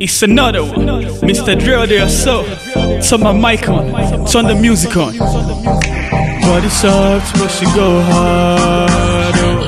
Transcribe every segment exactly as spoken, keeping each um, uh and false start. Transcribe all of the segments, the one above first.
It's another one. Mister Drill there, so turn my mic on, turn the music on. Body soft, but she go hard. Oh.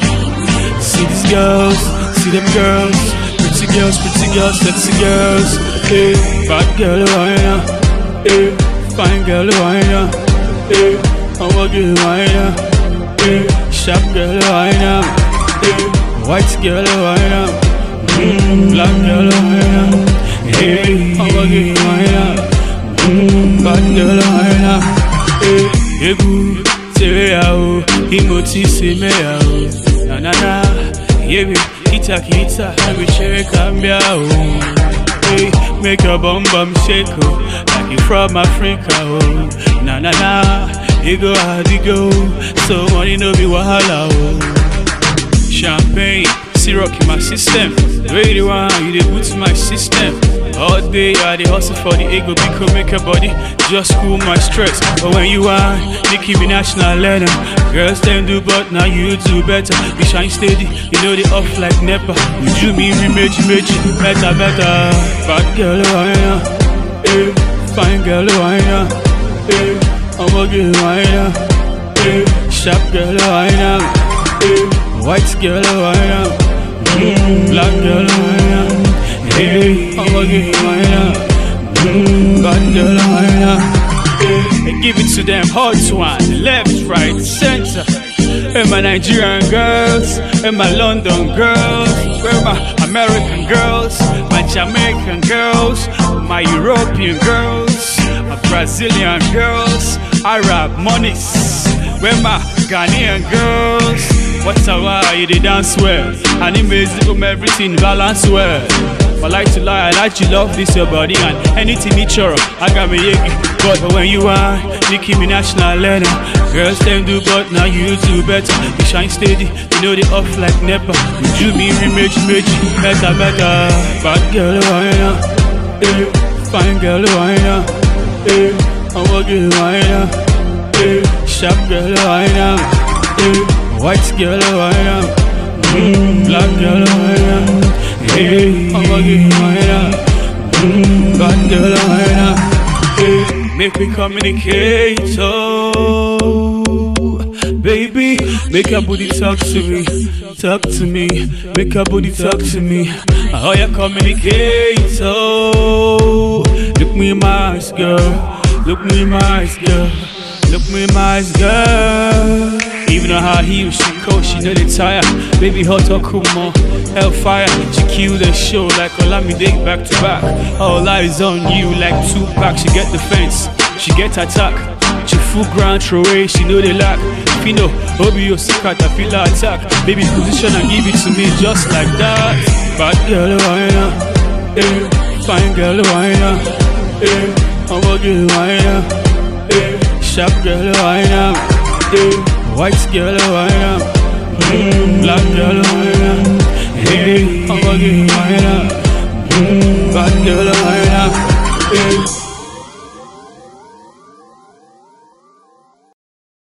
See these girls, see them girls, pretty girls, pretty girls, sexy girls. Hey, bad girl, wine up. Hey, fine girl, wine up. Hey, I'm a good wine up. Hey, sharp girl, wine up. Hey, white girl, wine up. Mm, black girl, wine up. Hey, I'm a good wine up. Mm, bad girl, wine up. Hey, hey, good, say out, emoti say me out. Na na na, yeah, kita kita, we shake and be out. Hey, make your bum bum shake, oh, like you from Africa, oh. Na na na, you go hard, you go, so money no be wahala, oh. Champagne, syrup in my system, really want you dey put my system. All day I dey hustle for the ego, because make your body just cool my stress. But when you are Nicki Minaj, now let them girls them do, but now you do better. You shine steady, you know they off like nepa. You do me remage, remage, better, better. Bad girl, wine up, eh. Fine girl, wine up, eh. I'm a good wine up, eh. Sharp girl, wine up, eh. White girl, wine up, mm. Black girl, wine up. Hey, I'm a good wine up. Mm, bad girl, wine up. Hey, and give it to them hot one, left, right, center. And my Nigerian girls, and my London girls, where my American girls, my Jamaican girls, my European girls, my Brazilian girls, Arab monies, where my Ghanaian girls. What's a why you they dance well? And it makes them everything balance well. I like to lie, I like to love this your body and anything you choro, I got me yegi. But when you are Nicki Minaj, now let them girls them do, but now you do better. You shine steady, you know they off like nepa. You do me remage, remage, better, better. Bad girl, wine up, eh. Fine girl, wine up, eh. I'm a good wine up, eh. Sharp girl, wine up, eh. White girl, wine up, mm, black girl, wine up. Hey, I'm a good wine up, mm, bad girl, wine up. Hey, make me communicate, oh, baby. Make your booty talk to me, talk to me. Make your booty talk to me. How you communicate, oh. Look me in my eyes, girl. Look me in my eyes, girl. Look me in my eyes, girl. Even on her heels, she cold, she know they tired. Baby hot or cool more, hellfire. She kill the show like Olamide back to back. All eyes on you like Tupac. She get defense, she get attack. She full ground throw away, she know they lack. If you know, Obi your secret, I feel her attack. Baby position and give it to me just like that. Bad girl, wine up, eh. Fine girl, wine up, eh. I'm a good wine up, eh. Sharp girl, wine up, eh. White girl, wine up, mm, black girl, wine up. Hey, I'm a good wine up, mm, bad girl, wine up. Hey.